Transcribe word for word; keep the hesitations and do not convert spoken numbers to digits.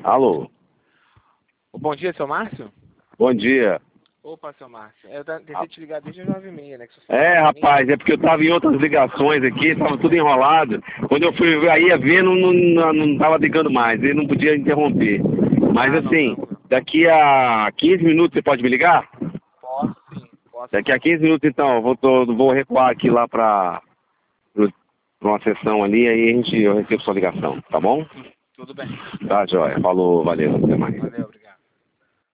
Alô? Bom dia, seu Márcio? Bom dia. Opa, seu Márcio. Eu tentei te ligar desde as nove e meia, né? Que você É, falou pra mim. rapaz, é porque eu tava em outras ligações aqui, tava tudo enrolado. Quando eu fui ver aí a ver, não, não, não, não tava ligando mais, ele não podia interromper. Mas Ah, não, assim, tranquilo. daqui a quinze minutos você pode me ligar? Posso sim, posso Daqui a sim. quinze minutos então, eu vou, tô, vou recuar aqui lá pra, pra uma sessão ali, aí a gente, eu recebo sua ligação, tá bom? Tudo bem. Tá, joia. Falou, valeu, até mais. Valeu.